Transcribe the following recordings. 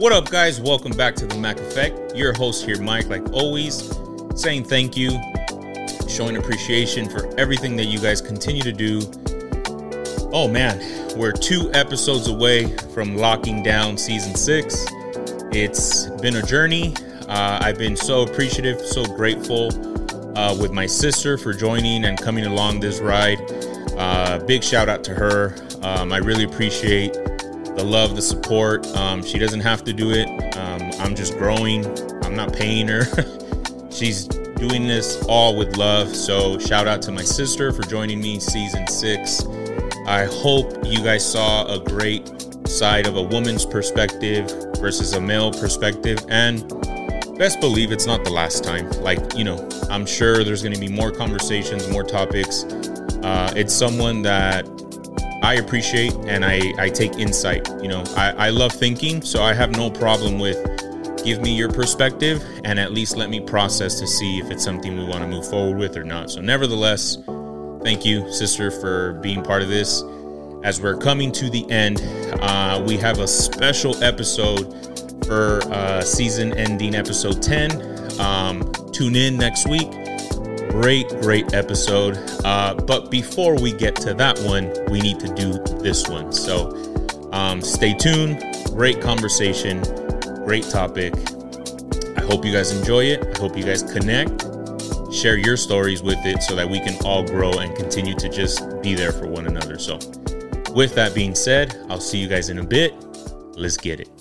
What up, guys? Welcome back to the Mac Effect. Your host here, Mike, like always, saying thank you, showing appreciation for everything that you guys continue to do. Oh man, we're 2 episodes away from locking down season 6. It's been a journey. I've been so appreciative, so grateful with my sister for joining and coming along this ride. Big shout out to her. I really appreciate the love, the support. She doesn't have to do it. I'm just growing. I'm not paying her. She's doing this all with love. So shout out to my sister for joining me season 6. I hope you guys saw a great side of a woman's perspective versus a male perspective. And best believe it's not the last time. I'm sure there's going to be more conversations, more topics. It's someone that I appreciate and I take insight. I love thinking, so I have no problem with give me your perspective and at least let me process to see if it's something we want to move forward with or not. So nevertheless, thank you, sister, for being part of this. As we're coming to the end, we have a special episode for season ending episode 10. Tune in next week. Great episode. But before we get to that one, we need to do this one. So stay tuned. Great conversation. Great topic. I hope you guys enjoy it. I hope you guys connect. Share your stories with it so that we can all grow and continue to just be there for one another. So with that being said, I'll see you guys in a bit. Let's get it.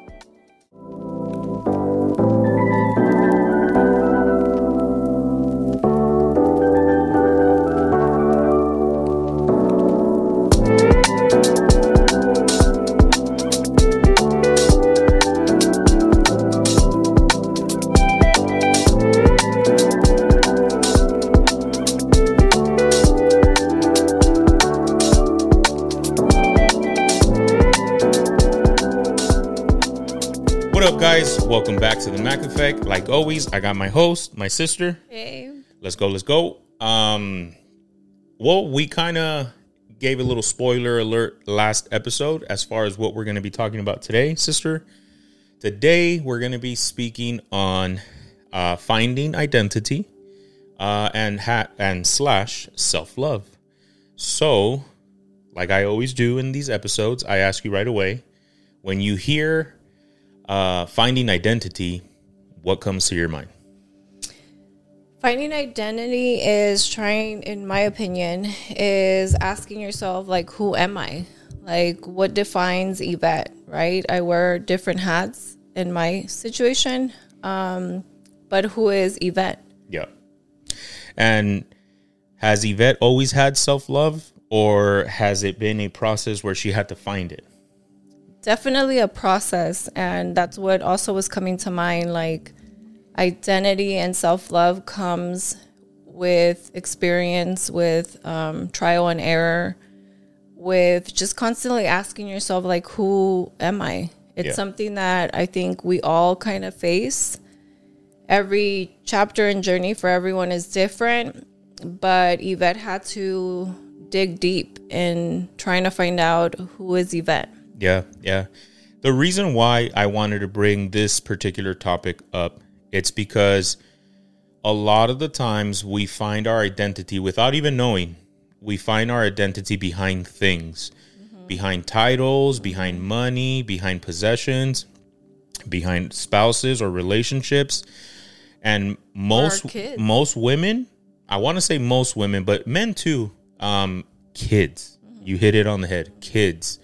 What up, guys? Welcome back to the Mac Effect. Like always, I got my host, my sister. Hey. Let's go. Well, we kind of gave a little spoiler alert last episode as far as what we're going to be talking about today, sister. Today, we're going to be speaking on finding identity and slash self-love. So, like I always do in these episodes, I ask you right away, when you hear finding identity, what comes to your mind? Finding identity is trying, in my opinion, is asking yourself, who am I? What defines Yvette, right? I wear different hats in my situation, but who is Yvette? Yeah. And has Yvette always had self-love, or has it been a process where she had to find it? Definitely a process, and that's what also was coming to mind. Identity and self-love comes with experience, with trial and error, with just constantly asking yourself, who am I? It's something that I think we all kind of face. Every chapter and journey for everyone is different, but Yvette had to dig deep in trying to find out who is Yvette. Yeah. The reason why I wanted to bring this particular topic up, it's because a lot of the times we find our identity without even knowing. We find our identity behind things, behind titles, behind money, behind possessions, behind spouses or relationships. And most women, I want to say most women, but men too, kids. You hit it on the head, kids.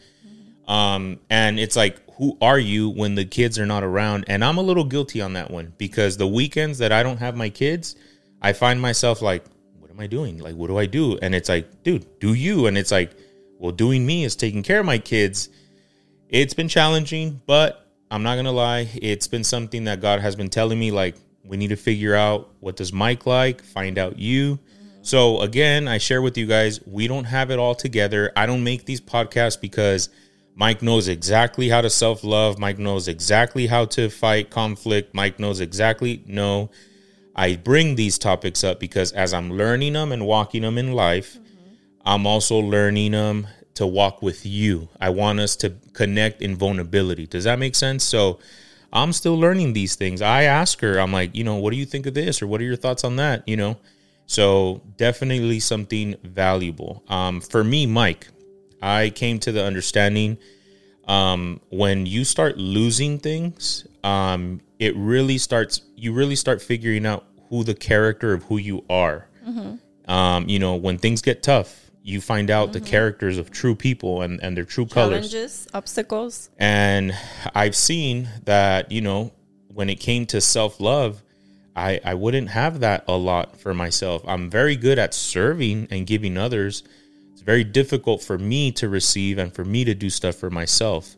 And it's who are you when the kids are not around? And I'm a little guilty on that one, because the weekends that I don't have my kids, I find myself what am I doing? What do I do? And it's dude, do you? And it's well, doing me is taking care of my kids. It's been challenging, but I'm not going to lie. It's been something that God has been telling me, we need to figure out what does Mike like, find out you. So again, I share with you guys, we don't have it all together. I don't make these podcasts because Mike knows exactly how to self-love. Mike knows exactly how to fight conflict. Mike knows exactly. No, I bring these topics up because as I'm learning them and walking them in life, I'm also learning them to walk with you. I want us to connect in vulnerability. Does that make sense? So I'm still learning these things. I ask her, I'm like, what do you think of this? Or what are your thoughts on that? So definitely something valuable. For me, Mike, I came to the understanding when you start losing things, you really start figuring out who the character of who you are. When things get tough, you find out the characters of true people and their true colors. Challenges, obstacles. And I've seen that, when it came to self-love, I wouldn't have that a lot for myself. I'm very good at serving and giving others. It's very difficult for me to receive and for me to do stuff for myself.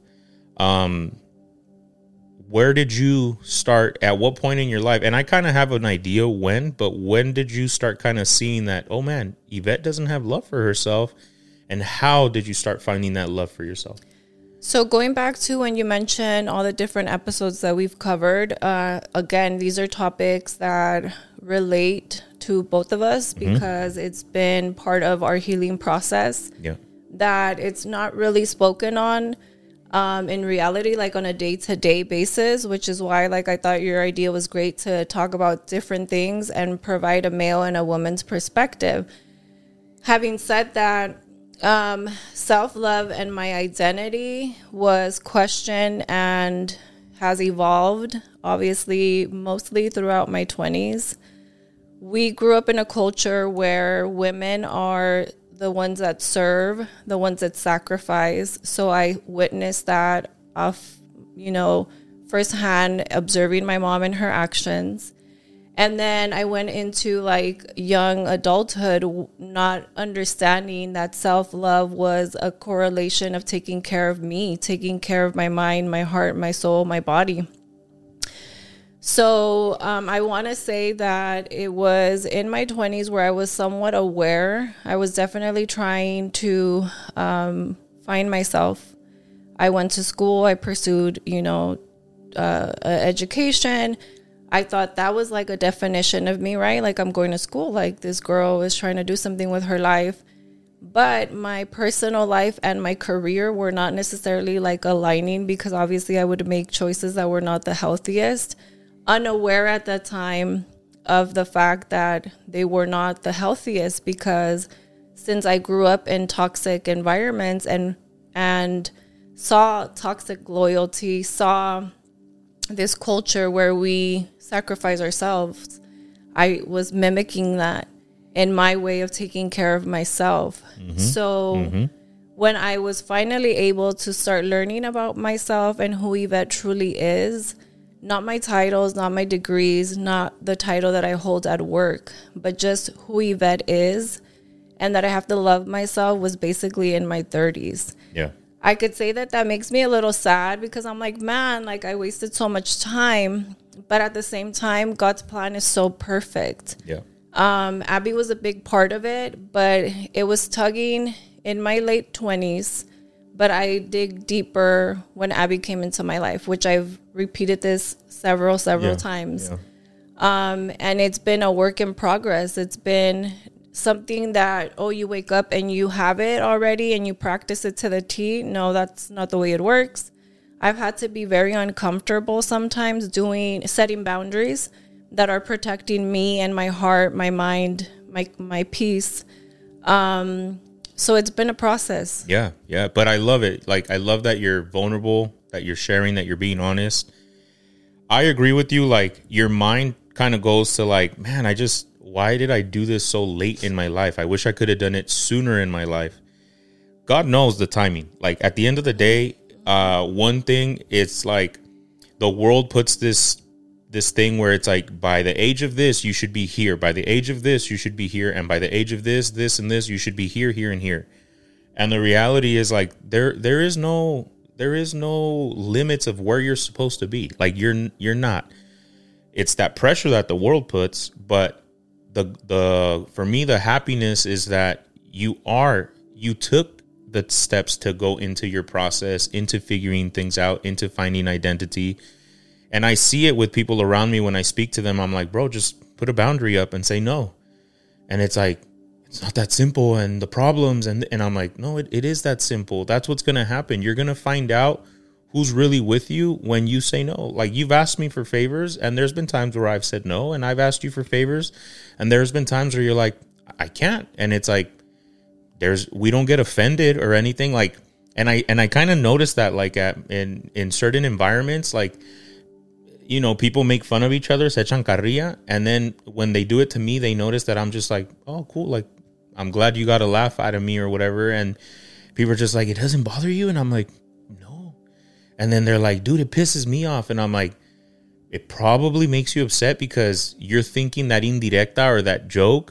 Where did you start? At what point in your life? And I kind of have an idea but when did you start kind of seeing that, oh man, Yvette doesn't have love for herself? And how did you start finding that love for yourself? So going back to when you mentioned all the different episodes that we've covered, again, these are topics that relate to both of us because it's been part of our healing process. Yeah. That it's not really spoken on in reality, like on a day-to-day basis, which is why I thought your idea was great to talk about different things and provide a male and a woman's perspective. Having said that, self-love and my identity was questioned and has evolved, obviously, mostly throughout my 20s. We grew up in a culture where women are the ones that serve, the ones that sacrifice. So I witnessed that firsthand, observing my mom and her actions. And then I went into young adulthood, not understanding that self-love was a correlation of taking care of me, taking care of my mind, my heart, my soul, my body. So I want to say that it was in my 20s where I was somewhat aware. I was definitely trying to find myself. I went to school. I pursued, education. I thought that was a definition of me, right? I'm going to school. This girl is trying to do something with her life. But my personal life and my career were not necessarily aligning because obviously I would make choices that were not the healthiest. Unaware at that time of the fact that they were not the healthiest because since I grew up in toxic environments and saw toxic loyalty, saw this culture where we sacrifice ourselves, I was mimicking that in my way of taking care of myself. When I was finally able to start learning about myself and who Yvette truly is, not my titles, not my degrees, not the title that I hold at work, but just who Yvette is and that I have to love myself was basically in my 30s. Yeah. I could say that makes me a little sad because I'm man, I wasted so much time. But at the same time, God's plan is so perfect. Yeah. Abby was a big part of it, but it was tugging in my late 20s. But I dig deeper when Abby came into my life, which I've repeated this several times. Yeah. And it's been a work in progress. It's been something that, you wake up and you have it already and you practice it to the T. No, that's not the way it works. I've had to be very uncomfortable sometimes setting boundaries that are protecting me and my heart, my mind, my peace. So it's been a process. Yeah. But I love it. I love that you're vulnerable, that you're sharing, that you're being honest. I agree with you. Your mind kind of goes to man, why did I do this so late in my life? I wish I could have done it sooner in my life. God knows the timing. At the end of the day, one thing, it's the world puts this thing where it's by the age of this, you should be here. By the age of this, you should be here. And by the age of this, and this, you should be here, here, and here. And the reality is there is no limits of where you're supposed to be. You're not. It's that pressure that the world puts. But for me, the happiness is that you took the steps to go into your process, into figuring things out, into finding identity. And I see it with people around me when I speak to them. I'm bro, just put a boundary up and say no. And it's it's not that simple, and the problems, and I'm like, no, it is that simple. That's what's going to happen. You're going to find out who's really with you when you say no. Like, you've asked me for favors, and there's been times where I've said no, and I've asked you for favors, and there's been times where you're like, I can't. And it's like, we don't get offended or anything. Like, and I kind of noticed that, like, in certain environments, like, you know, people make fun of each other, se echan carrilla, and then when they do it to me, they notice that I'm just like, oh, cool, like, I'm glad you got a laugh out of me or whatever. And people are just like, it doesn't bother you? And I'm like, no. And then they're like, dude, it pisses me off. And I'm like, it probably makes you upset because you're thinking that indirecta or that joke,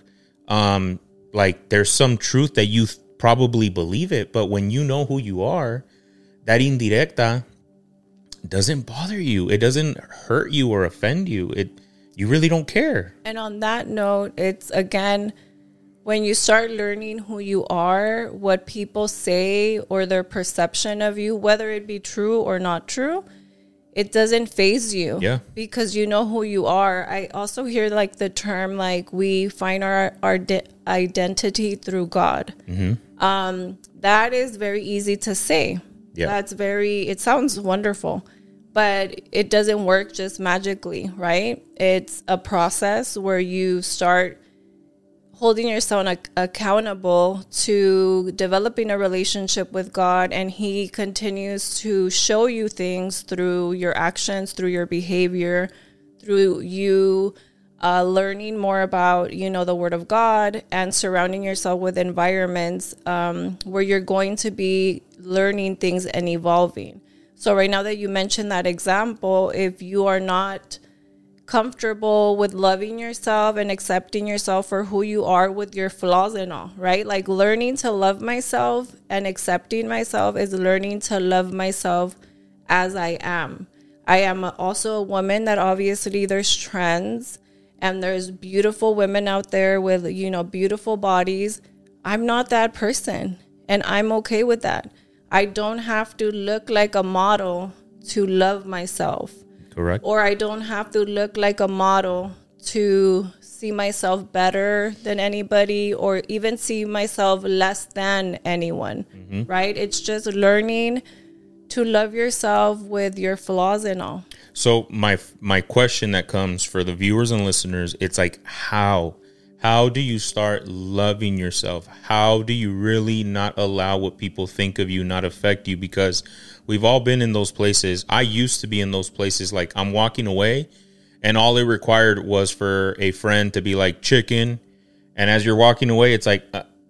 like, there's some truth that you probably believe it. But when you know who you are, that indirecta doesn't bother you. It doesn't hurt you or offend you. You really don't care. And on that note, it's, again, when you start learning who you are, what people say or their perception of you, whether it be true or not true, it doesn't faze you. Yeah. Because you know who you are. I also hear, like, the term, like, we find our identity through God. Mm-hmm. That is very easy to say. Yeah. It sounds wonderful, but it doesn't work just magically, right? It's a process where you start holding yourself accountable to developing a relationship with God, and He continues to show you things through your actions, through your behavior, through you learning more about, you know, the Word of God, and surrounding yourself with environments where you're going to be learning things and evolving. So right now that you mentioned that example, if you are not comfortable with loving yourself and accepting yourself for who you are with your flaws and all, right? Like, learning to love myself and accepting myself is learning to love myself as I am. I am also a woman that, obviously, there's trends and there's beautiful women out there with, you know, beautiful bodies. I'm not that person, and I'm okay with that. I don't have to look like a model to love myself. Correct. Or I don't have to look like a model to see myself better than anybody, or even see myself less than anyone, right? It's just learning to love yourself with your flaws and all. So my question that comes for the viewers and listeners, it's like, how do you start loving yourself? How do you really not allow what people think of you not affect you? Because we've all been in those places. I used to be in those places. Like, I'm walking away, and all it required was for a friend to be like, chicken. And as you're walking away, it's like,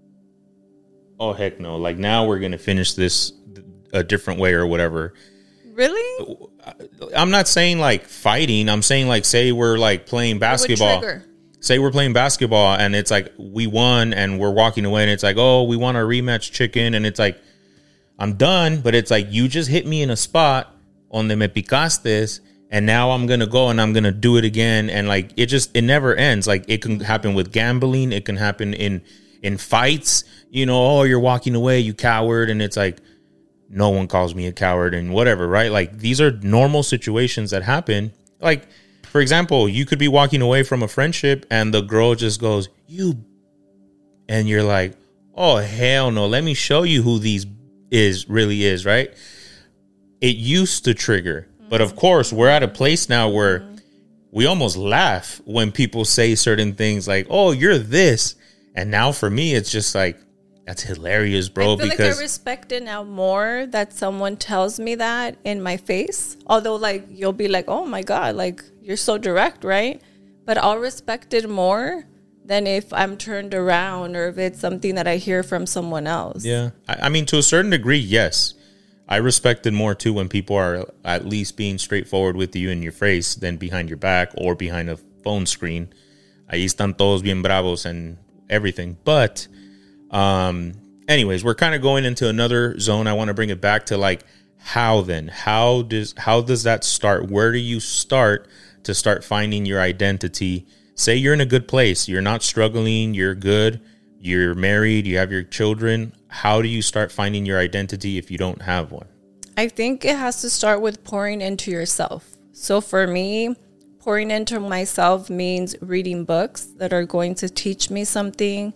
oh, heck no. Like, now we're going to finish this a different way or whatever. Really? I'm not saying like fighting. I'm saying, like, say we're like playing basketball. Say we're playing basketball and it's like we won and we're walking away and it's like, oh, we want our rematch, chicken. And it's like, I'm done. But it's like, you just hit me in a spot donde me picaste, and now I'm going to go and I'm going to do it again. And like, it never ends. Like, it can happen with gambling. It can happen in fights, you know, oh, you're walking away, you coward. And it's like, no one calls me a coward and whatever, right? Like, these are normal situations that happen. Like, for example, you could be walking away from a friendship and the girl just goes, you, and you're like, oh, hell no, let me show you who these really is, right? It used to trigger. But of course, we're at a place now where we almost laugh when people say certain things like, oh, you're this. And now for me, it's just like, that's hilarious, bro. I feel like I respect it now more that someone tells me that in my face. Although, like, you'll be like, oh my God, like, you're so direct, right? But I'll respect it more than if I'm turned around or if it's something that I hear from someone else. Yeah. I mean, to a certain degree, yes. I respect it more too when people are at least being straightforward with you in your face than behind your back or behind a phone screen. Ahí están todos bien bravos and everything. But anyways, we're kind of going into another zone. I want to bring it back to, like, how then? How does that start? Where do you start to start finding your identity? Say you're in a good place. You're not struggling. You're good. You're married. You have your children. How do you start finding your identity if you don't have one? I think it has to start with pouring into yourself. So for me, pouring into myself means reading books that are going to teach me something,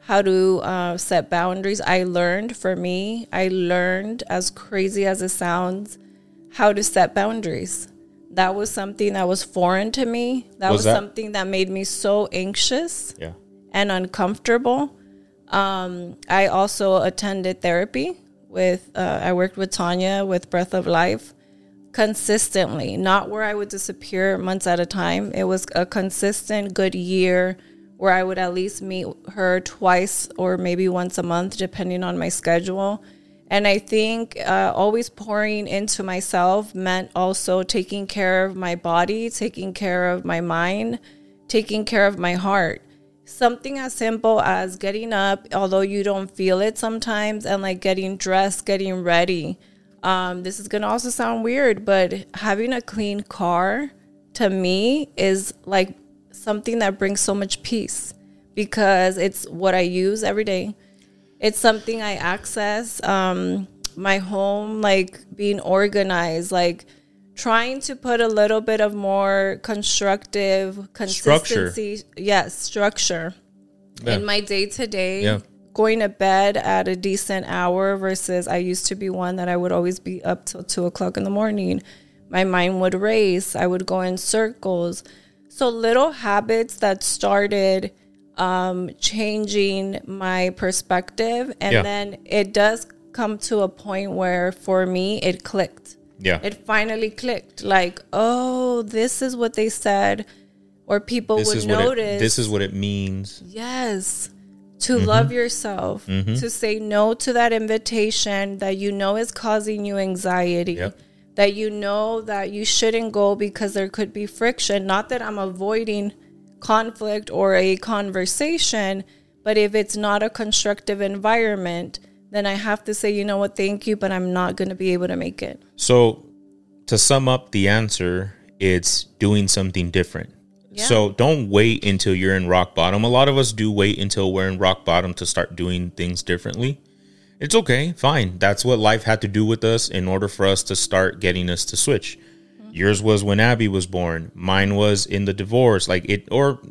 how to set boundaries. I learned, as crazy as it sounds, how to set boundaries. That was something that was foreign to me. That was something that made me so anxious and uncomfortable. I also attended therapy I worked with Tanya with Breath of Life consistently, not where I would disappear months at a time. It was a consistent good year where I would at least meet her twice or maybe once a month, depending on my schedule. And I think always pouring into myself meant also taking care of my body, taking care of my mind, taking care of my heart. Something as simple as getting up, although you don't feel it sometimes, and like getting dressed, getting ready. This is going to also sound weird, but having a clean car to me is like something that brings so much peace because it's what I use every day. It's something I access. My home, like being organized, like trying to put a little bit of more constructive consistency. Structure in my day to day. Going to bed at a decent hour versus I used to be one that I would always be up till 2:00 in the morning. My mind would race. I would go in circles. So little habits that started changing my perspective. And then it does come to a point where for me it clicked. It finally clicked. Like, oh, this is what they said. Or people would notice. This is what it means. Yes. To love yourself, to say no to that invitation that you know is causing you anxiety, that you know that you shouldn't go because there could be friction. Not that I'm avoiding conflict or a conversation, but if it's not a constructive environment, then I have to say, you know what, thank you, but I'm not going to be able to make it. So to sum up the answer, it's doing something different. So don't wait until you're in rock bottom. A lot of us do wait until we're in rock bottom to start doing things differently. It's okay, fine. That's what life had to do with us in order for us to start getting us to switch. Yours was when Abby was born. Mine was in the divorce. That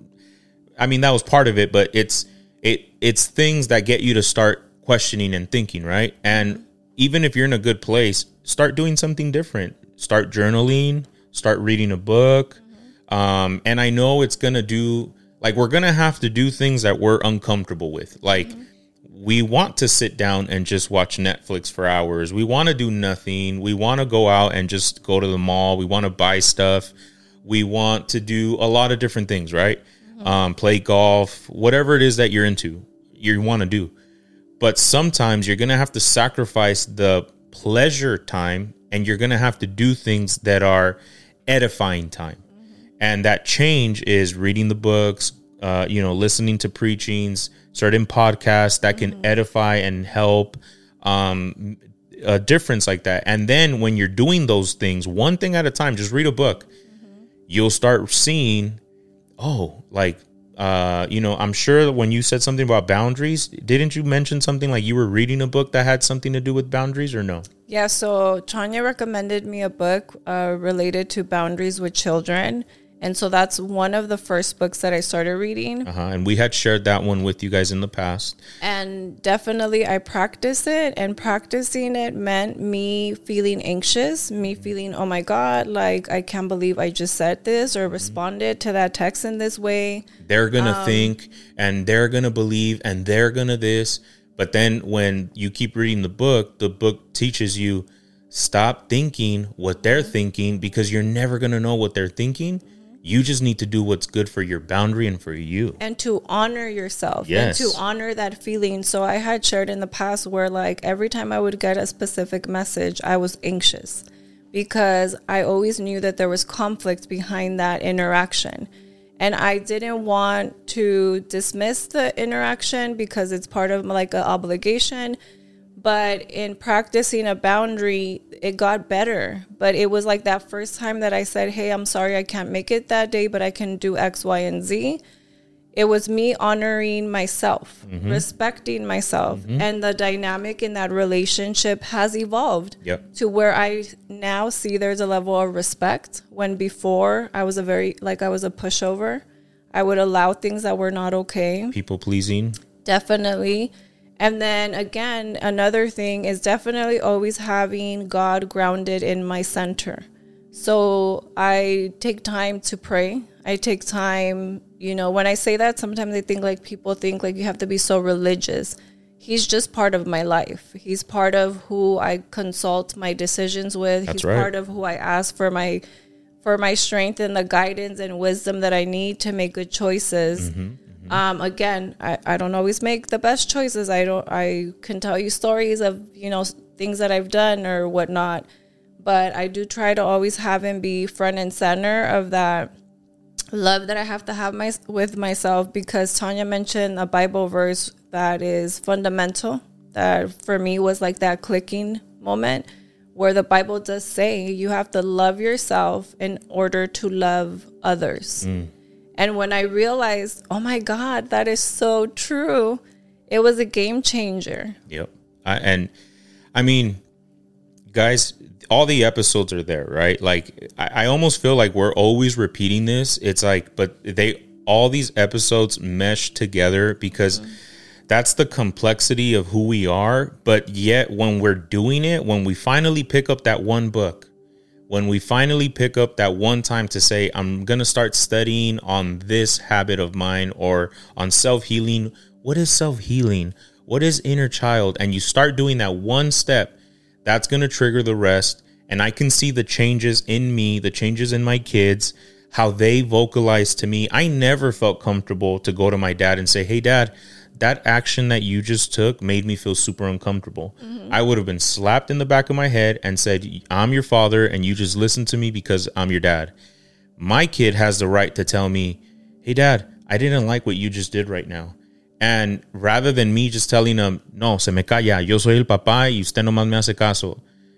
was part of it, but it's things that get you to start questioning and thinking, right? And even if you're in a good place, start doing something different. Start journaling, start reading a book. And I know it's going to we're going to have to do things that we're uncomfortable with. We want to sit down and just watch Netflix for hours. We want to do nothing. We want to go out and just go to the mall. We want to buy stuff. We want to do a lot of different things, right? Play golf, whatever it is that you're into, you want to do. But sometimes you're going to have to sacrifice the pleasure time and you're going to have to do things that are edifying time. And that change is reading the books, listening to preachings, certain podcasts that can edify and help, a difference like that. And then when you're doing those things, one thing at a time, just read a book, you'll start seeing, I'm sure that when you said something about boundaries, didn't you mention something like you were reading a book that had something to do with boundaries or no? Yeah, so Tanya recommended me a book related to boundaries with children. And so that's one of the first books that I started reading. And we had shared that one with you guys in the past. And definitely I practiced it. And practicing it meant me feeling anxious, me feeling, oh my God, like I can't believe I just said this or responded to that text in this way. They're going to think and they're going to believe and they're going to this. But then when you keep reading the book teaches you stop thinking what they're thinking because you're never going to know what they're thinking. You just need to do what's good for your boundary and for you. And to honor yourself. Yes. And to honor that feeling. So I had shared in the past where every time I would get a specific message, I was anxious because I always knew that there was conflict behind that interaction. And I didn't want to dismiss the interaction because it's part of an obligation. But in practicing a boundary, it got better. But it was like that first time that I said, hey, I'm sorry, I can't make it that day, but I can do X, Y, and Z. It was me honoring myself, respecting myself. And the dynamic in that relationship has evolved to where I now see there's a level of respect when before I was I was a pushover. I would allow things that were not okay. People pleasing. Definitely. And then again, another thing is definitely always having God grounded in my center. So I take time to pray. I take time, when I say that, sometimes I think like people think like you have to be so religious. He's just part of my life. He's part of who I consult my decisions with. That's He's right. part of who I ask for my strength and the guidance and wisdom that I need to make good choices. Again, I don't always make the best choices. I can tell you stories of, things that I've done or whatnot, but I do try to always have him be front and center of that love that I have to have with myself, because Tanya mentioned a Bible verse that is fundamental, that for me was like that clicking moment, where the Bible does say you have to love yourself in order to love others. And when I realized, oh my God, that is so true, it was a game changer. Yep. I mean, guys, all the episodes are there, right? Like, I almost feel like we're always repeating this. It's like, but all these episodes mesh together because that's the complexity of who we are. But yet when we're doing it, when we finally pick up that one book, when we finally pick up that one time to say, I'm going to start studying on this habit of mine or on self-healing. What is self-healing? What is inner child? And you start doing that one step, that's going to trigger the rest. And I can see the changes in me, the changes in my kids, how they vocalize to me. I never felt comfortable to go to my dad and say, hey, Dad, that action that you just took made me feel super uncomfortable. I would have been slapped in the back of my head and said, I'm your father and you just listen to me because I'm your dad. My kid has the right to tell me, hey, Dad, I didn't like what you just did right now. And rather than me just telling them, no, se me calla, yo soy el papá y usted nomás me hace caso,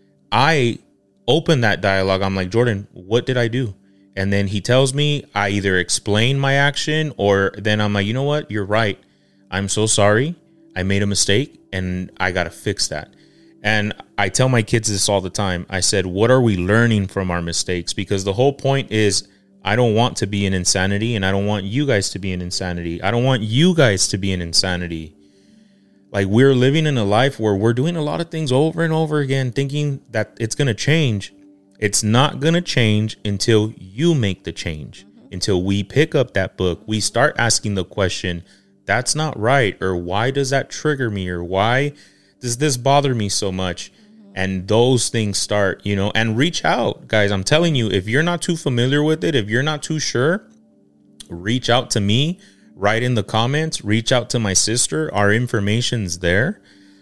I open that dialogue. I'm like, Jordan, what did I do? And then he tells me, I either explain my action or then I'm like, you know what? You're right. I'm so sorry. I made a mistake and I got to fix that. And I tell my kids this all the time. I said, what are we learning from our mistakes? Because the whole point is I don't want to be in insanity and I don't want you guys to be in insanity. I don't want you guys to be in insanity. Like, we're living in a life where we're doing a lot of things over and over again, thinking that it's going to change. It's not going to change until you make the change, until we pick up that book. We start asking the question, that's not right, or why does that trigger me, or why does this bother me so much? And those things start, and reach out, guys. I'm telling you, if you're not too familiar with it, if you're not too sure, reach out to me, write in the comments, reach out to my sister. Our information's there.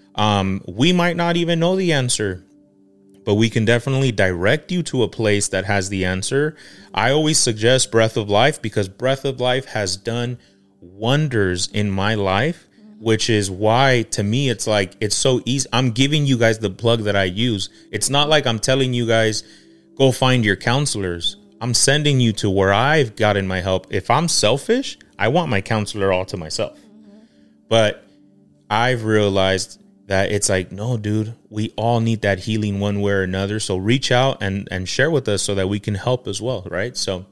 We might not even know the answer, but we can definitely direct you to a place that has the answer. I always suggest Breath of Life because Breath of Life has done wonders in my life, which is why to me it's like it's so easy. I'm giving you guys the plug that I use. It's not like I'm telling you guys go find your counselors. I'm sending you to where I've gotten my help. If I'm selfish, I want my counselor all to myself. But I've realized that it's like, no, dude, we all need that healing one way or another. So reach out and share with us so that we can help as well, right? So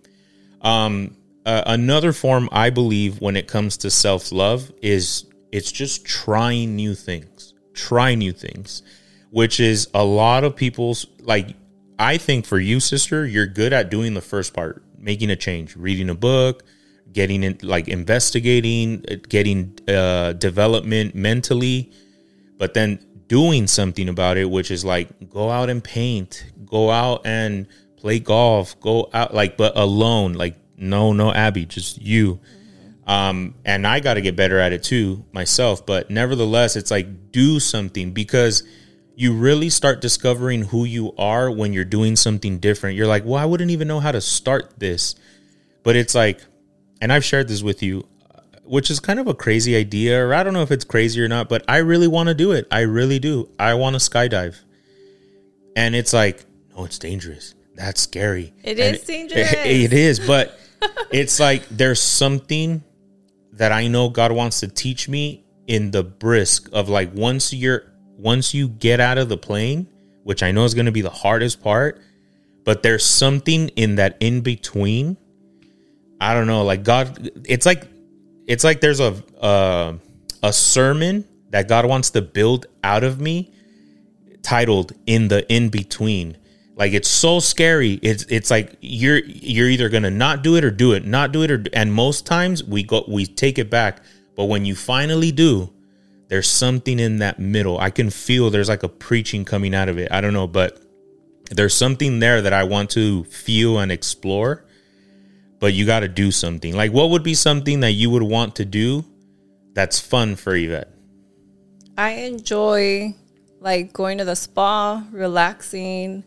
another form I believe when it comes to self-love is it's just trying new things. Try new things, which is a lot of people's, like, I think for you, sister, you're good at doing the first part, making a change, reading a book, getting in, like investigating, getting development mentally, but then doing something about it, which is like go out and paint, go out and play golf, go out but alone, like no Abby, just you. And I got to get better at it too myself, but nevertheless, it's like do something because you really start discovering who you are when you're doing something different. You're like, well, I wouldn't even know how to start this, but it's like, and I've shared this with you, which is kind of a crazy idea, or I don't know if it's crazy or not, but I really want to do it. I really do. I want to skydive. And it's like, no, it's dangerous. That's scary. It is dangerous. It is, but it's like there's something that I know God wants to teach me in the brisk of like once you get out of the plane, which I know is going to be the hardest part, but there's something in that in between. I don't know, like God, it's like there's a a sermon that God wants to build out of me, titled "In the In Between." Like, it's so scary. It's like you're either gonna not do it or do it, not do it or. And most times we take it back. But when you finally do, there's something in that middle. I can feel there's like a preaching coming out of it. I don't know, but there's something there that I want to feel and explore. But you got to do something. Like, what would be something that you would want to do that's fun for Yvette? I enjoy like going to the spa, relaxing,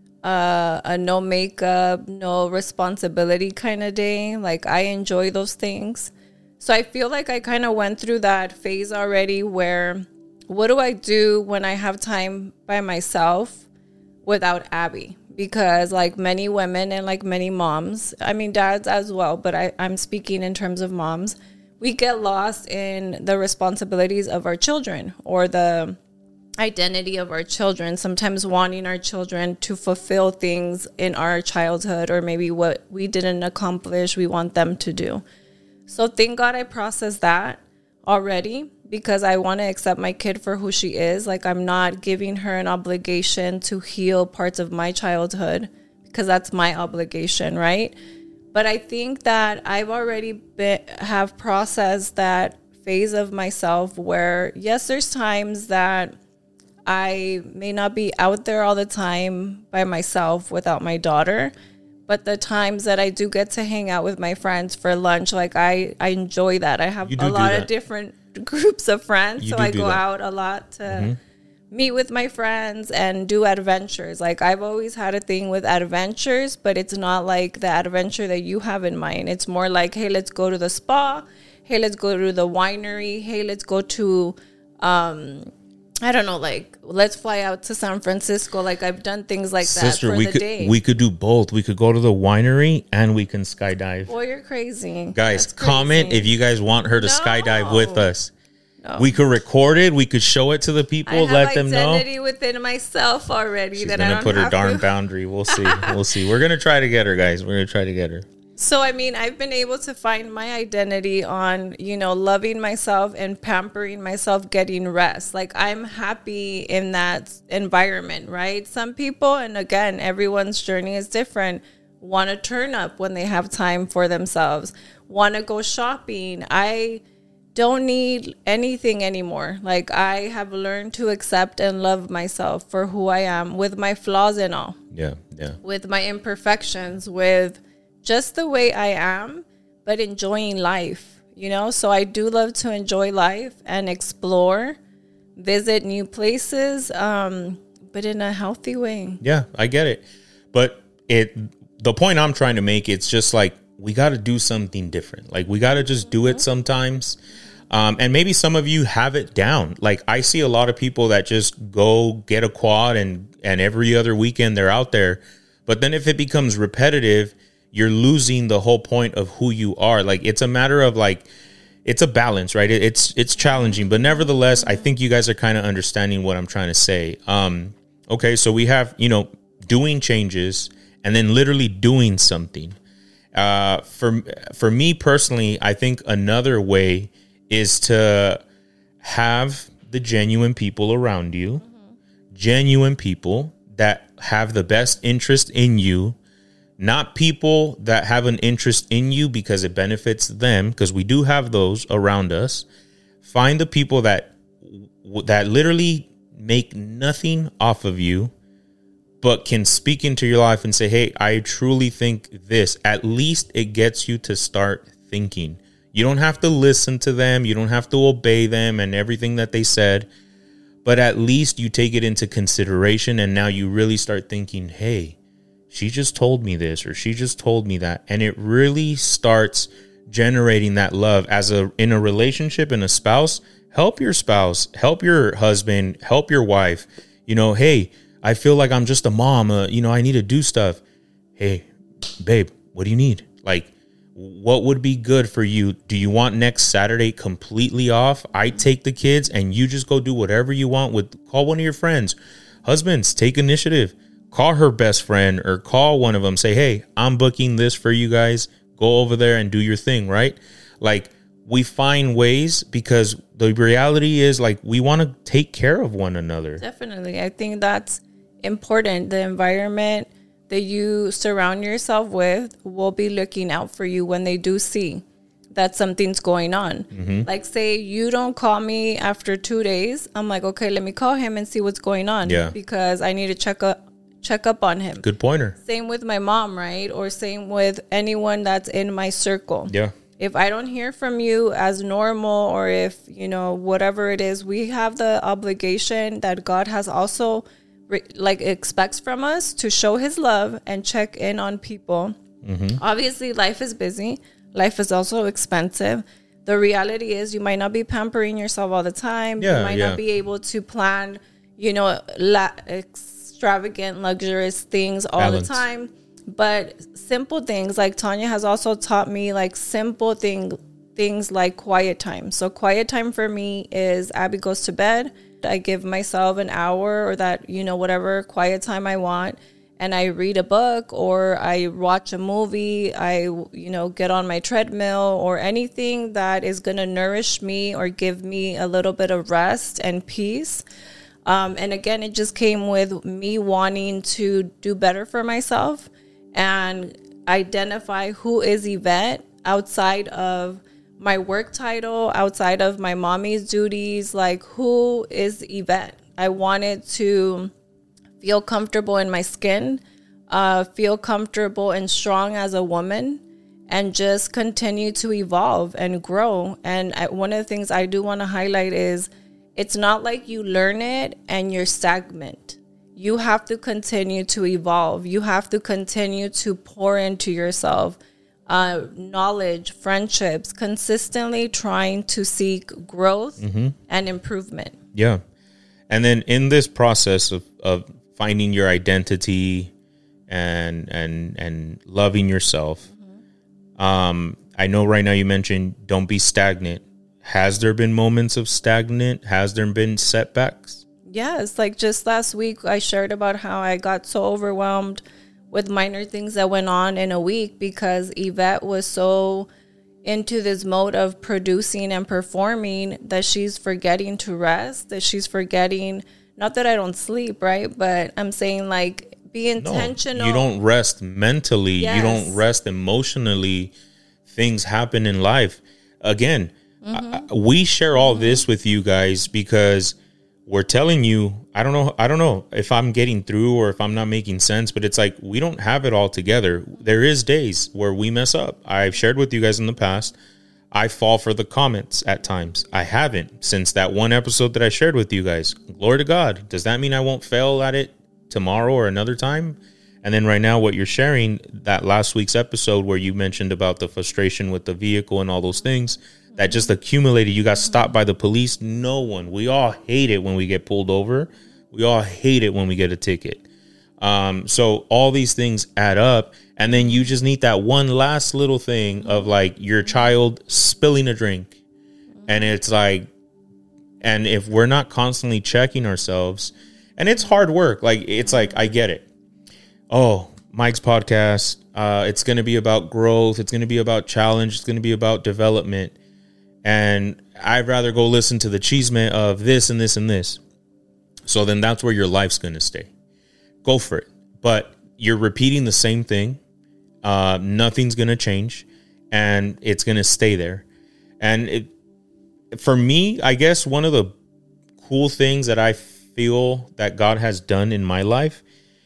a no makeup, no responsibility kind of day. Like, I enjoy those things. So I feel like I kind of went through that phase already where what do I do when I have time by myself without Abby? Because like many women and like many moms, I mean dads as well, but I'm speaking in terms of moms, we get lost in the responsibilities of our children or the identity of our children, sometimes wanting our children to fulfill things in our childhood or maybe what we didn't accomplish, we want them to do. So thank God I processed that already because I want to accept my kid for who she is. Like, I'm not giving her an obligation to heal parts of my childhood because that's my obligation, right? But I think that I've already have processed that phase of myself where, yes, there's times that I may not be out there all the time by myself without my daughter. But the times that I do get to hang out with my friends for lunch, like I enjoy that. I have a lot of different groups of friends. So I go out a lot to meet with my friends and do adventures. Like, I've always had a thing with adventures, but it's not like the adventure that you have in mind. It's more like, hey, let's go to the spa. Hey, let's go to the winery. Hey, let's go to, I don't know, like, let's fly out to San Francisco. Like, I've done things like that for the day. We could do both. We could go to the winery and we can skydive. Boy, you're crazy. Guys, comment if you guys want her to skydive with us. No. We could record it. We could show it to the people. Let them know. I have identity within myself already. She's going to put her darn boundary. We'll see. We'll see. We're going to try to get her, guys. We're going to try to get her. So, I mean, I've been able to find my identity on, you know, loving myself and pampering myself, getting rest. Like, I'm happy in that environment, right? Some people, and again, everyone's journey is different, want to turn up when they have time for themselves, want to go shopping. I don't need anything anymore. Like, I have learned to accept and love myself for who I am with my flaws and all. Yeah. With my imperfections, with just the way I am, but enjoying life, you know? So I do love to enjoy life and explore, visit new places, but in a healthy way. Yeah, I get it. But the point I'm trying to make, it's just like, we got to do something different. Like, we got to just do it sometimes. And maybe some of you have it down. Like, I see a lot of people that just go get a quad and every other weekend they're out there. But then if it becomes repetitive, you're losing the whole point of who you are. Like, it's a matter of like, it's a balance, right? It's challenging, but nevertheless, I think you guys are kind of understanding what I'm trying to say. Okay, so we have, you know, doing changes and then literally doing something. For me personally, I think another way is to have the genuine people around you, genuine people that have the best interest in you. Not people that have an interest in you because it benefits them, because we do have those around us. Find the people that literally make nothing off of you, but can speak into your life and say, hey, I truly think this. At least it gets you to start thinking. You don't have to listen to them. You don't have to obey them and everything that they said. But at least you take it into consideration, and now you really start thinking, hey, she just told me this, or she just told me that. And it really starts generating that love in a relationship, in a spouse. Help your spouse, help your husband, help your wife. You know, hey, I feel like I'm just a mom. You know, I need to do stuff. Hey, babe, what do you need? Like, what would be good for you? Do you want next Saturday completely off? I take the kids and you just go do whatever you want call one of your friends. Husbands, take initiative. Call her best friend or call one of them. Say, hey, I'm booking this for you guys. Go over there and do your thing, right? Like, we find ways, because the reality is, like, we want to take care of one another. Definitely. I think that's important. The environment that you surround yourself with will be looking out for you when they do see that something's going on. Mm-hmm. Like, say you don't call me after 2 days. I'm like, okay, let me call him and see what's going on. Yeah. Because I need to check up on him. Good pointer. Same with my mom, right? Or same with anyone that's in my circle. Yeah. If I don't hear from you as normal, or if, whatever it is, we have the obligation that God has also expects from us to show his love and check in on people. Mm-hmm. Obviously, life is busy. Life is also expensive. The reality is you might not be pampering yourself all the time. Yeah, you might not be able to plan, extravagant, luxurious things all the time. But simple things, like Tanya has also taught me, like simple things like quiet time. So quiet time for me is Abby goes to bed. I give myself an hour or that, whatever quiet time I want. And I read a book, or I watch a movie. I, get on my treadmill, or anything that is going to nourish me or give me a little bit of rest and peace. And again, it just came with me wanting to do better for myself and identify who is Yvette outside of my work title, outside of my mommy's duties. Like, who is Yvette? I wanted to feel comfortable in my skin, feel comfortable and strong as a woman, and just continue to evolve and grow. And one of the things I do want to highlight is it's not like you learn it and you're stagnant. You have to continue to evolve. You have to continue to pour into yourself, knowledge, friendships, consistently trying to seek growth and improvement. Yeah. And then in this process of finding your identity and loving yourself, I know right now you mentioned don't be stagnant. Has there been moments of stagnant? Has there been setbacks? Yes, like just last week, I shared about how I got so overwhelmed with minor things that went on in a week because Yvette was so into this mode of producing and performing that she's forgetting to rest, that she's forgetting, not that I don't sleep, right? But I'm saying, like, be intentional. No, you don't rest mentally. Yes. You don't rest emotionally. Things happen in life. Again, we share all this with you guys because we're telling you, I don't know if I'm getting through or if I'm not making sense, but it's like we don't have it all together. There is days where we mess up. I've shared with you guys in the past. I fall for the comments at times. I haven't since that one episode that I shared with you guys. Glory to God. Does that mean I won't fail at it tomorrow or another time? And then right now what you're sharing, that last week's episode where you mentioned about the frustration with the vehicle and all those things that just accumulated. You got stopped by the police. No one. We all hate it when we get pulled over. We all hate it when we get a ticket. So all these things add up. And then you just need that one last little thing of like your child spilling a drink. And it's like, and if we're not constantly checking ourselves, and it's hard work. Like, it's like, I get it. Oh, Mike's podcast. It's going to be about growth. It's going to be about challenge. It's going to be about development. And I'd rather go listen to the chisme of this and this and this. So then that's where your life's going to stay. Go for it. But you're repeating the same thing. Nothing's going to change. And it's going to stay there. And for me, I guess one of the cool things that I feel that God has done in my life,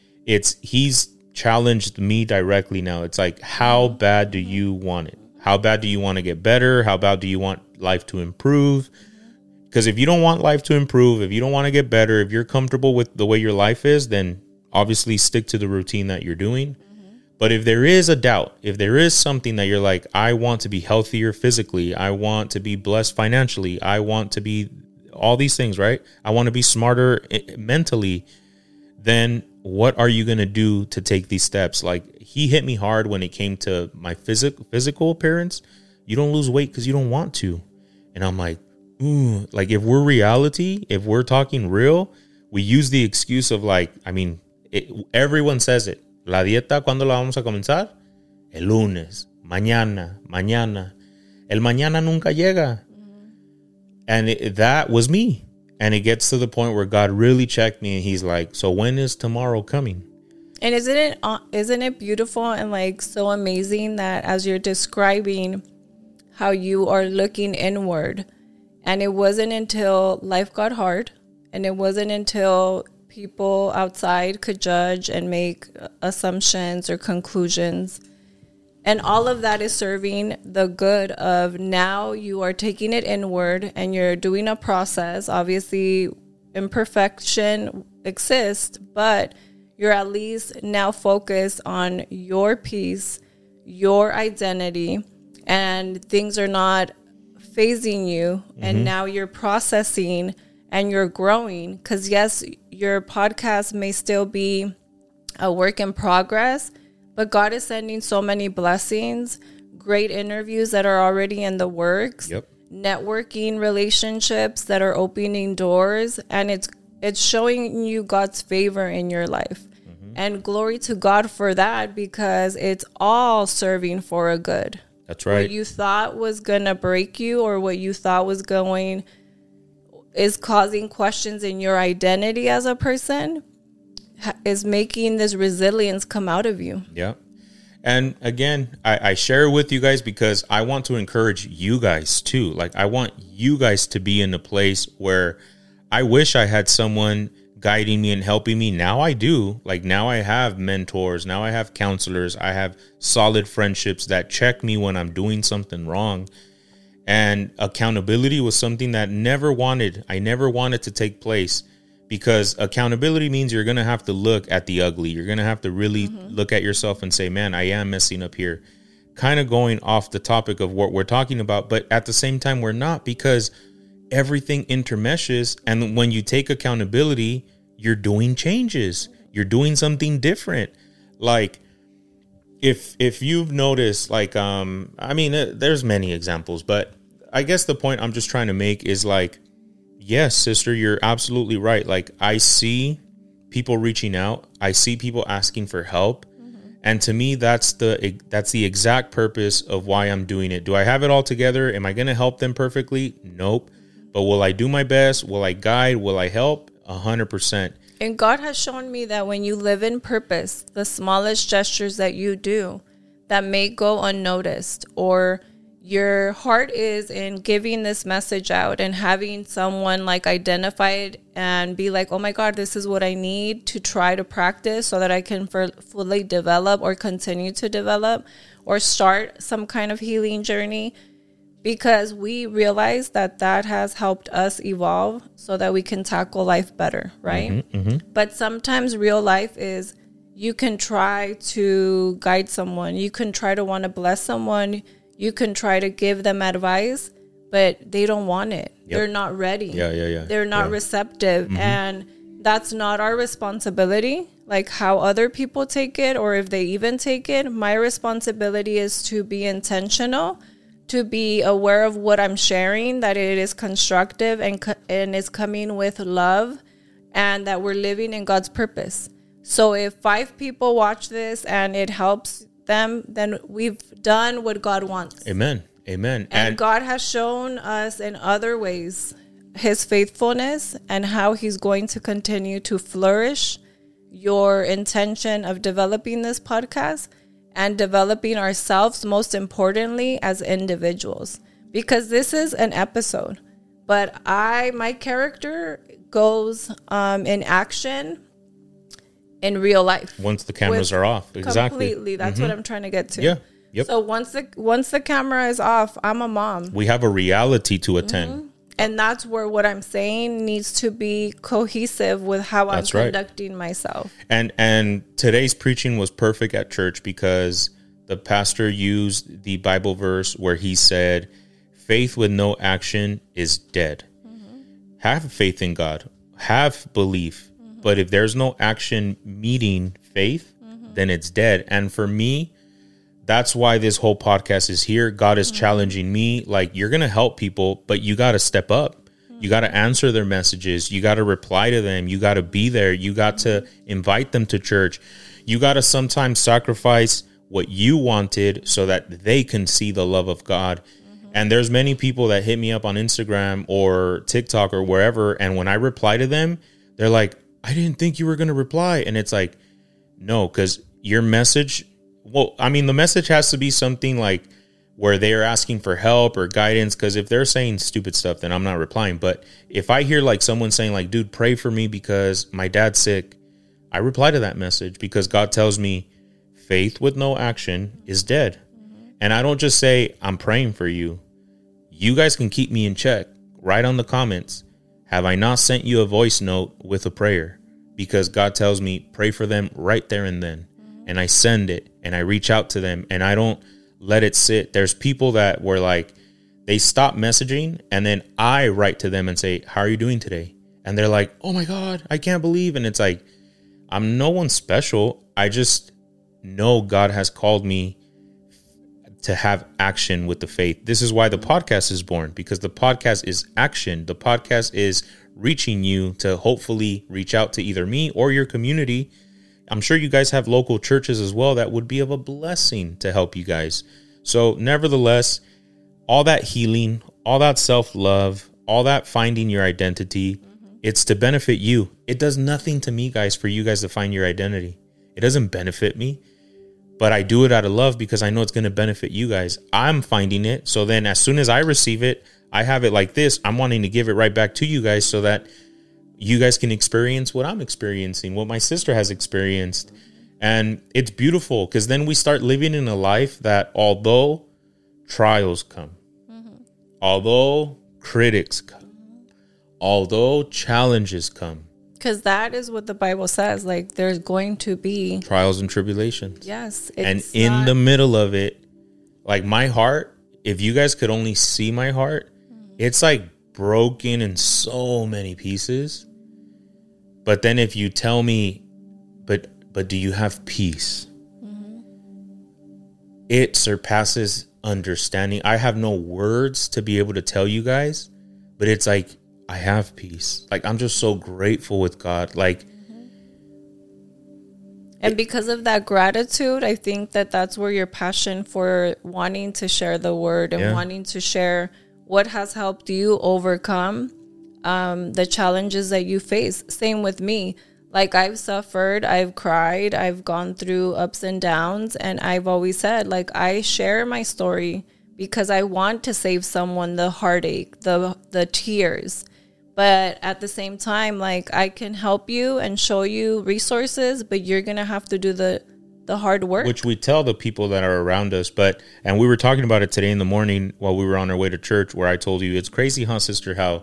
he's challenged me directly now. It's like, how bad do you want it? How bad do you want to get better? How bad do you want life to improve? Because if you don't want life to improve, if you don't want to get better, if you're comfortable with the way your life is, then obviously stick to the routine that you're doing. But if there is a doubt, if there is something that you're like, I want to be healthier physically, I want to be blessed financially, I want to be all these things, right? I want to be smarter mentally, then what are you going to do to take these steps? Like, he hit me hard when it came to my physical appearance. You don't lose weight because you don't want to. And I'm like, ooh, like if we're reality, if we're talking real, we use the excuse of like, I mean, everyone says it. La dieta, ¿cuándo la vamos a comenzar? El lunes, mañana. El mañana nunca llega. And that was me. And it gets to the point where God really checked me, and he's like, so when is tomorrow coming? And isn't it beautiful and like so amazing that as you're describing how you are looking inward, and it wasn't until life got hard, and it wasn't until people outside could judge and make assumptions or conclusions, and all of that is serving the good of now you are taking it inward and you're doing a process. Obviously, imperfection exists, but you're at least now focused on your peace, your identity, and things are not phasing you. And now you're processing and you're growing. Because yes, your podcast may still be a work in progress, but God is sending so many blessings, great interviews that are already in the works, networking relationships that are opening doors, and it's showing you God's favor in your life. And glory to God for that, because it's all serving for a good. That's right. What you thought was going to break you, or what you thought was is causing questions in your identity as a person, is making this resilience come out of you. Yeah. And again, I share with you guys because I want to encourage you guys too. Like, I want you guys to be in a place where I wish I had someone guiding me and helping me. Now I do. Like, now I have mentors. Now I have counselors. I have solid friendships that check me when I'm doing something wrong. And accountability was something that I never wanted to take place, because accountability means you're going to have to look at the ugly. You're going to have to really look at yourself and say, man, I am messing up here. Kind of going off the topic of what we're talking about, but at the same time, we're not, because everything intermeshes. And when you take accountability, you're doing changes. You're doing something different. Like, if you've noticed, like, there's many examples, but I guess the point I'm just trying to make is like, yes, sister, you're absolutely right. Like, I see people reaching out. I see people asking for help. And to me, that's the exact purpose of why I'm doing it. Do I have it all together? Am I going to help them perfectly? Nope. But will I do my best? Will I guide? Will I help? 100%. And God has shown me that when you live in purpose, the smallest gestures that you do that may go unnoticed, or your heart is in giving this message out and having someone like identify it and be like, oh my God, this is what I need to try to practice so that I can fully develop or continue to develop or start some kind of healing journey. Because we realize that has helped us evolve so that we can tackle life better, right? But sometimes real life is, you can try to guide someone. You can try to want to bless someone. You can try to give them advice, but they don't want it. They're not ready. They're not receptive. And that's not our responsibility, like how other people take it, or if they even take it. My responsibility is to be intentional, to be aware of what I'm sharing, that it is constructive and is coming with love, and that we're living in God's purpose. So if 5 people watch this and it helps them, then we've done what God wants. Amen. And God has shown us in other ways his faithfulness and how he's going to continue to flourish your intention of developing this podcast and developing ourselves, most importantly, as individuals. Because this is an episode, but my character goes in action in real life. Once the cameras are off. Exactly. Completely. That's what I'm trying to get to. Yeah. Yep. So once the camera is off, I'm a mom. We have a reality to attend. And that's where what I'm saying needs to be cohesive with how I'm conducting myself. And today's preaching was perfect at church, because the pastor used the Bible verse where he said, faith with no action is dead. Have faith in God. Have belief. But if there's no action meeting faith, then it's dead. And for me, that's why this whole podcast is here. God is challenging me. Like, you're going to help people, but you got to step up. You got to answer their messages. You got to reply to them. You got to be there. You got to invite them to church. You got to sometimes sacrifice what you wanted so that they can see the love of God. And there's many people that hit me up on Instagram or TikTok or wherever. And when I reply to them, they're like, I didn't think you were going to reply. And it's like, no, because your message, well, I mean, the message has to be something like where they're asking for help or guidance. Because if they're saying stupid stuff, then I'm not replying. But if I hear like someone saying like, dude, pray for me because my dad's sick, I reply to that message because God tells me faith with no action is dead. And I don't just say, I'm praying for you. You guys can keep me in check. Write on the comments, have I not sent you a voice note with a prayer? Because God tells me, pray for them right there and then. And I send it and I reach out to them and I don't let it sit. There's people that were like, they stop messaging and then I write to them and say, how are you doing today? And they're like, oh my God, I can't believe. And it's like, I'm no one special. I just know God has called me to have action with the faith. This is why the podcast is born, because the podcast is action. The podcast is reaching you to hopefully reach out to either me or your community. I'm sure you guys have local churches as well that would be of a blessing to help you guys. So nevertheless, all that healing, all that self-love, all that finding your identity, it's to benefit you. It does nothing to me, guys, for you guys to find your identity. It doesn't benefit me. But I do it out of love because I know it's going to benefit you guys. I'm finding it. So then as soon as I receive it, I have it like this. I'm wanting to give it right back to you guys so that you guys can experience what I'm experiencing, what my sister has experienced. And it's beautiful because then we start living in a life that although trials come, although critics come, although challenges come, because that is what the Bible says. Like, there's going to be trials and tribulations. Yes. And in the middle of it, like my heart, if you guys could only see my heart, it's like broken in so many pieces. But then if you tell me, but do you have peace? It surpasses understanding. I have no words to be able to tell you guys, but it's like, I have peace. Like, I'm just so grateful with God. Like, and because of that gratitude, I think that that's where your passion for wanting to share the word and wanting to share what has helped you overcome the challenges that you face. Same with me. Like, I've suffered, I've cried, I've gone through ups and downs, and I've always said, like, I share my story because I want to save someone the heartache, the tears. But at the same time, like, I can help you and show you resources, but you're going to have to do the hard work. Which we tell the people that are around us. And we were talking about it today in the morning while we were on our way to church, where I told you, it's crazy, huh, sister, how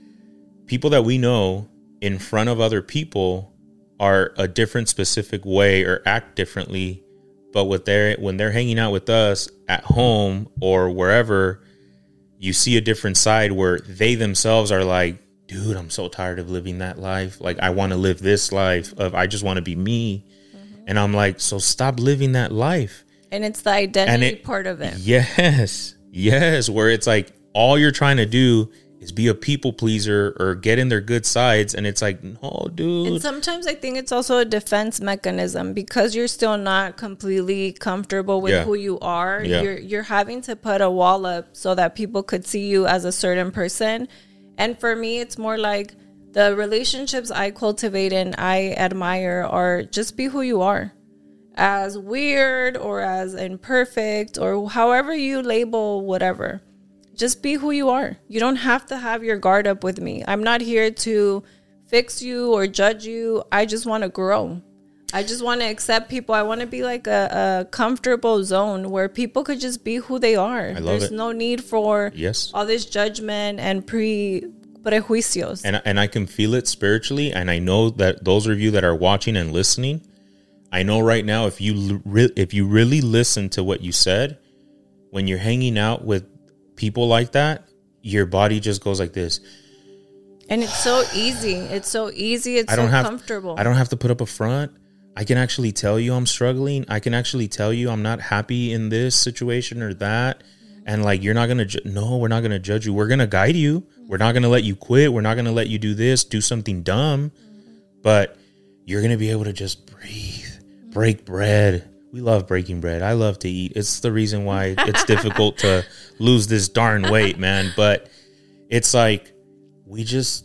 people that we know in front of other people are a different specific way or act differently. But when they're hanging out with us at home or wherever, you see a different side where they themselves are like, dude, I'm so tired of living that life. Like, I want to live this life of, I just want to be me. And I'm like, so stop living that life. And it's the identity part of it. Yes. Where it's like, all you're trying to do is be a people pleaser or get in their good sides. And it's like, no, dude. And sometimes I think it's also a defense mechanism because you're still not completely comfortable with who you are. You're having to put a wall up so that people could see you as a certain person. And for me, it's more like the relationships I cultivate and I admire are just be who you are. As weird or as imperfect or however you label whatever. Just be who you are. You don't have to have your guard up with me. I'm not here to fix you or judge you. I just want to grow. I just want to accept people. I want to be like a comfortable zone where people could just be who they are. There's no need for all this judgment and prejuicios. And I can feel it spiritually. And I know that those of you that are watching and listening, I know right now, if you really listen to what you said, when you're hanging out with people like that, your body just goes like this. And it's so easy. It's so easy. It's so comfortable. I don't have to put up a front. I can actually tell you I'm struggling. I can actually tell you I'm not happy in this situation or that. And like, you're not going to, no, we're not going to judge you. We're going to guide you. We're not going to let you quit. We're not going to let you do this, do something dumb. But you're going to be able to just breathe, break bread. we love breaking bread. I love to eat. It's the reason why it's difficult to lose this darn weight, man. But it's like, we're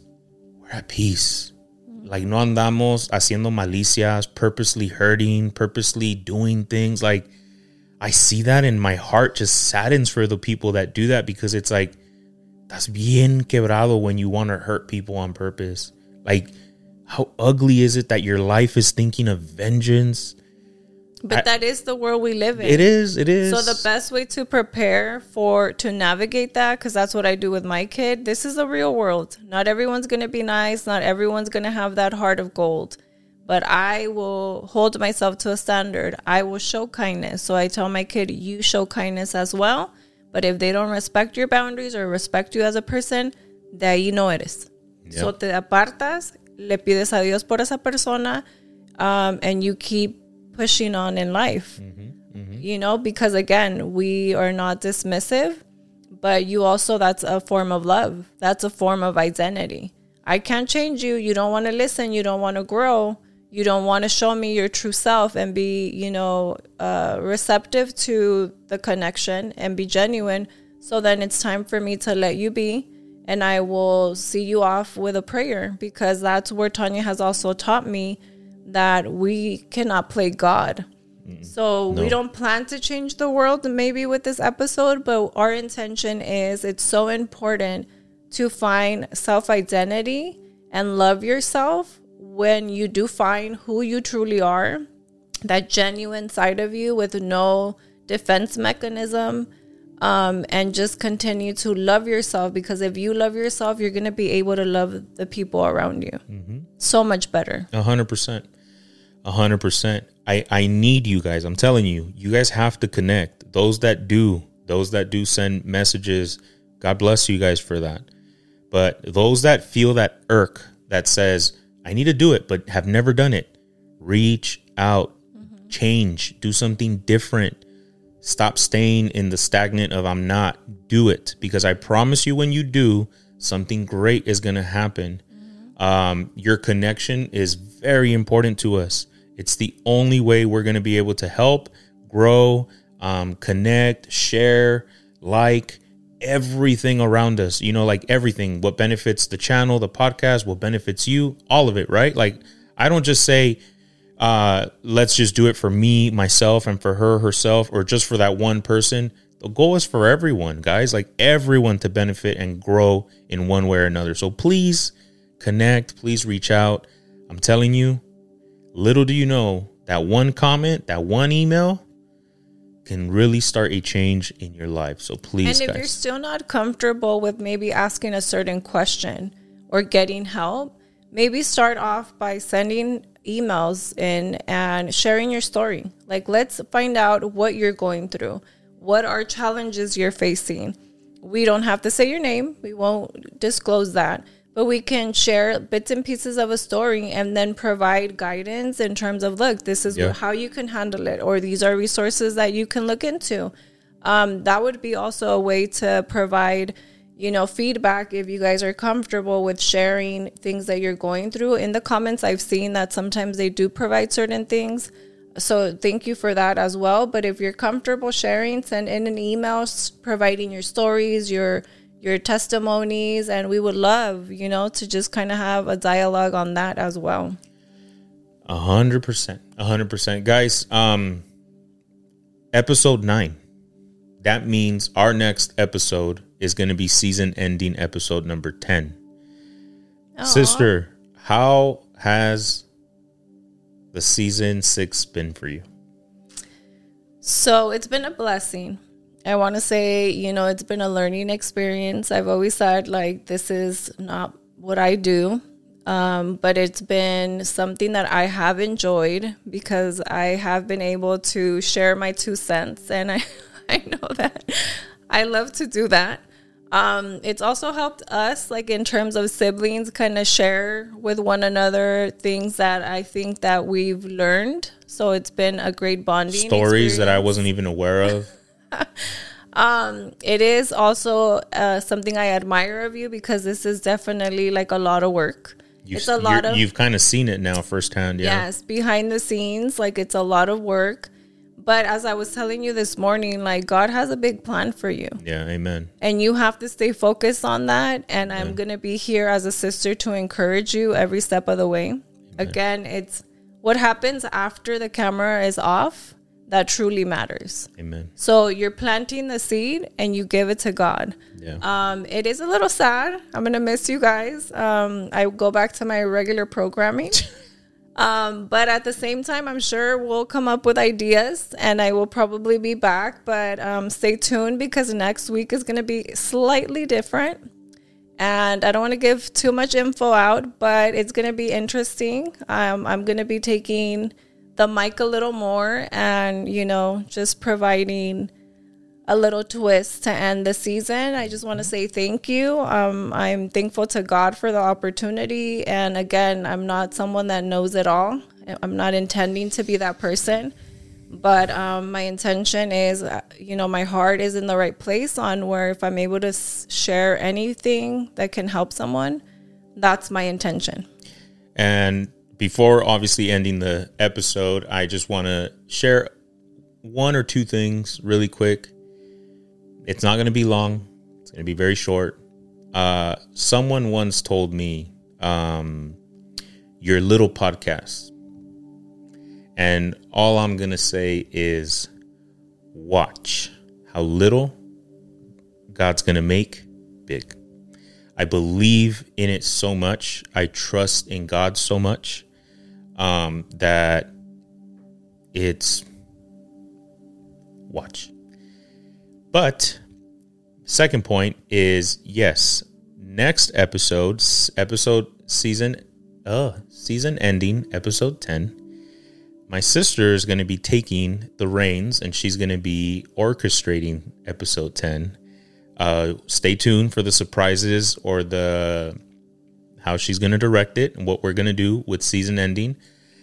at peace. Like, no andamos haciendo malicias, purposely hurting, purposely doing things. Like, I see that, and my heart just saddens for the people that do that, because it's like, that's bien quebrado when you want to hurt people on purpose. Like, how ugly is it that your life is thinking of vengeance? But that is the world we live in. It is. So the best way to prepare to navigate that, because that's what I do with my kid, this is the real world. Not everyone's going to be nice. Not everyone's going to have that heart of gold. But I will hold myself to a standard. I will show kindness. So I tell my kid, you show kindness as well. But if they don't respect your boundaries or respect you as a person, de ahí no eres. Yep. So te apartas, le pides a Dios por esa persona, and you keep pushing on in life, you know, because again, we are not dismissive, but you also, that's a form of love. That's a form of identity. I can't change you. You don't want to listen. You don't want to grow. You don't want to show me your true self and be, you know, receptive to the connection and be genuine. So then it's time for me to let you be, and I will see you off with a prayer, because that's where Tanya has also taught me that we cannot play God. So no. We don't plan to change the world maybe with this episode, but our intention is, it's so important to find self-identity and love yourself when you do find who you truly are, that genuine side of you with no defense mechanism, and just continue to love yourself, because if you love yourself, you're going to be able to love the people around you so much better. 100%. 100%. I need you guys. I'm telling you, you guys have to connect. Those that do send messages, God bless you guys for that. But those that feel that irk, that says, I need to do it, but have never done it, reach out, change, do something different. Stop staying in the stagnant of I'm not. Do it, because I promise you, when you do, something great is going to happen. Your connection is very important to us. It's the only way we're going to be able to help, grow, connect, share, like everything around us. You know, like everything, what benefits the channel, the podcast, what benefits you, all of it, right? Like, I don't just say, let's just do it for me, myself, and for her, herself, or just for that one person. The goal is for everyone, guys, like everyone to benefit and grow in one way or another. So please connect, please reach out. I'm telling you, little do you know, that one comment, that one email can really start a change in your life. So please, and if you're still not comfortable with maybe asking a certain question or getting help, maybe start off by sending emails in and sharing your story. Like, let's find out what you're going through. What are challenges you're facing? We don't have to say your name. We won't disclose that. But we can share bits and pieces of a story and then provide guidance in terms of, look, this is how you can handle it, or these are resources that you can look into. That would be also a way to provide, you know, feedback if you guys are comfortable with sharing things that you're going through. In the comments, I've seen that sometimes they do provide certain things. So thank you for that as well. But if you're comfortable sharing, send in an email providing your stories, your testimonies, and we would love, you know, to just kind of have a dialogue on that as well. 100%. Guys, episode 9. That means our next episode is going to be season ending episode number 10. Aww. Sister, how has the season 6 been for you? So it's been a blessing. I want to say, you know, it's been a learning experience. I've always said, like, this is not what I do, but it's been something that I have enjoyed because I have been able to share my 2 cents, and I know that I love to do that. It's also helped us, like, in terms of siblings, kind of share with one another things that I think that we've learned. So it's been a great bonding stories experience that I wasn't even aware of. It is also something I admire of you, because this is definitely like a lot of work. You've kind of seen it now firsthand. Yeah. Yes, behind the scenes, like, it's a lot of work, But as I was telling you this morning, like, God has a big plan for you. Yeah, amen. And you have to stay focused on that. And I'm going to be here as a sister to encourage you every step of the way. Amen. Again, it's what happens after the camera is off that truly matters. Amen. So you're planting the seed and you give it to God. Yeah. It is a little sad. I'm going to miss you guys. I go back to my regular programming. But at the same time, I'm sure we'll come up with ideas and I will probably be back. But stay tuned because next week is going to be slightly different. And I don't want to give too much info out, but it's going to be interesting. I'm going to be taking the mic a little more and, you know, just providing a little twist to end the season. I just want to say thank you. I'm thankful to God for the opportunity. And again, I'm not someone that knows it all. I'm not intending to be that person. But my intention is, you know, my heart is in the right place on where if I'm able to share anything that can help someone, that's my intention. And before obviously ending the episode, I just want to share one or two things really quick. It's not going to be long. It's going to be very short. Someone once told me, your little podcast. And all I'm going to say is watch how little God's going to make big. I believe in it so much. I trust in God so much that it's watch. But second point is, yes, next episode season ending, episode 10, my sister is going to be taking the reins and she's going to be orchestrating episode 10. Stay tuned for the surprises or how she's going to direct it and what we're going to do with season ending.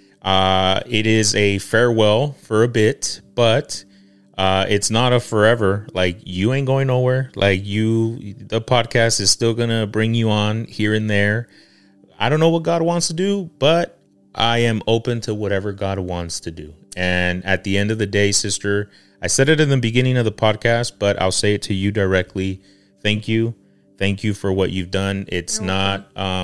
It is a farewell for a bit, but it's not a forever. Like, you ain't going nowhere. Like, the podcast is still going to bring you on here and there. I don't know what God wants to do, but I am open to whatever God wants to do. And at the end of the day, sister, I said it in the beginning of the podcast, but I'll say it to you directly. Thank you. Thank you for what you've done. It's not,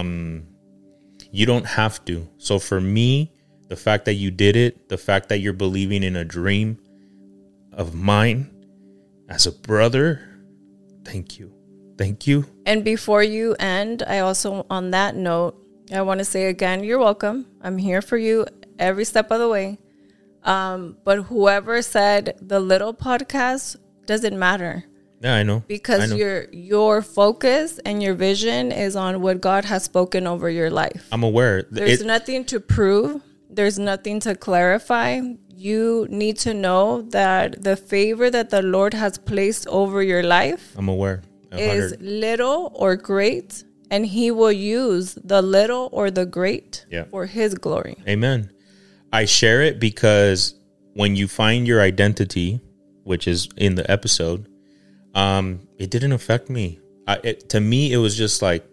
you don't have to. So for me, the fact that you did it, the fact that you're believing in a dream of mine as a brother, thank you. Thank you. And before you end, I also, on that note, I want to say again, you're welcome. I'm here for you every step of the way. But whoever said the little podcast doesn't matter. Yeah, I know. Because your focus and your vision is on what God has spoken over your life. I'm aware. There's nothing to prove. There's nothing to clarify. You need to know that the favor that the Lord has placed over your life, I'm aware, is little or great. And he will use the little or the great for his glory. Amen. I share it because when you find your identity, which is in the episode, it didn't affect me. To me, it was just like,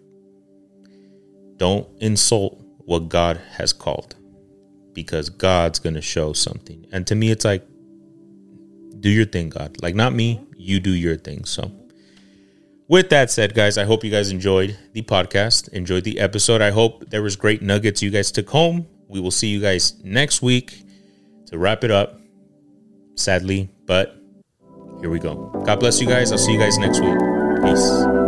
don't insult what God has called, because God's going to show something. And to me, it's like, do your thing, God. Like, not me, you do your thing. So with that said, guys, I hope you guys enjoyed the podcast, enjoyed the episode. I hope there was great nuggets you guys took home. We will see you guys next week to wrap it up, sadly, but here we go. God bless you guys. I'll see you guys next week. Peace.